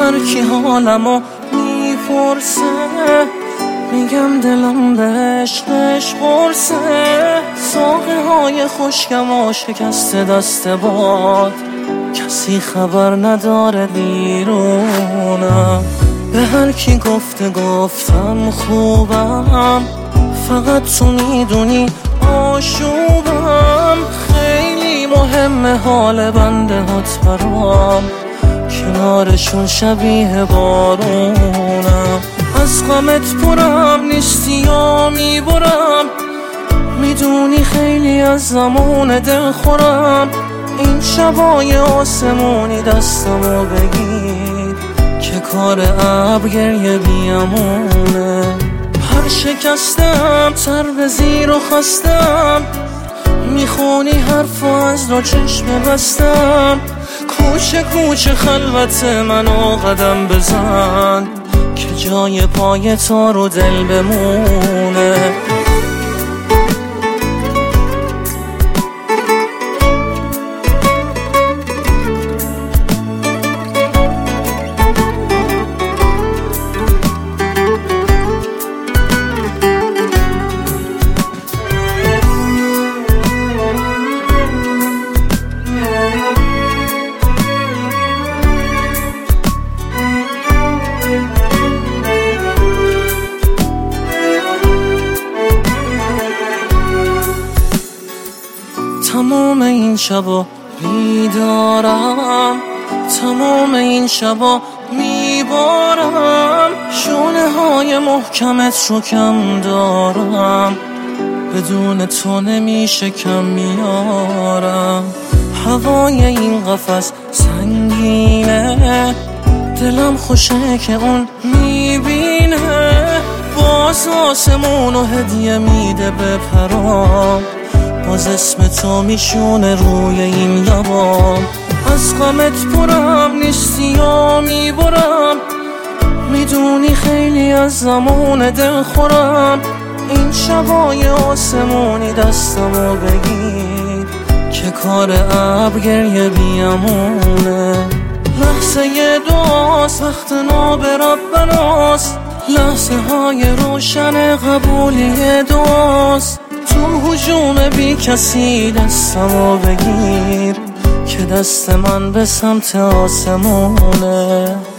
هر کی حالمو میپرسه میگم دلم به عشقش قرصه. ساقه های خشکم و شکسته دست باد، کسی خبر نداره بیرونم. به هر کی گفتم خوبم، فقط تو میدونی آشوبم. خیلی مهمه حال بنده هات برام، کنارشون شبیه بارونم. از غمت پرم نیستی یا میبرم، میدونی خیلی از زمان دل خورم. این شبای آسمونی دستمو بگیر که کار ابر گریه بیامونه. پر شکستم سر به زیر و خستم، میخونی حرفو از را چشم بستم. کوچه کوچه خلوت منو قدم بزن که جای پای تو رو دل بمونه. تمام این شبا بیدارم، تمام این شبا میبارم. شونه های محکمت رو کم دارم، بدون تو نمیشه کم میارم. هوای این قفس سنگینه، دلم خوشه که اون میبینه. باز آسمونو هدیه میده به پرام، باز اسم تو میشونه روی این لبام. از غمت پرم نیستی یا میبرم، میدونی خیلی از زمان دل خورم. این شبای آسمونی دستمو بگیر که کار ابر گریه بیامونه. لحظه دعاست وقت ناب ربناست، لحظه های روشن قبولی دعاست. تو هجوم بی کسی دستمو بگیر که دست من به سمت آسمونه.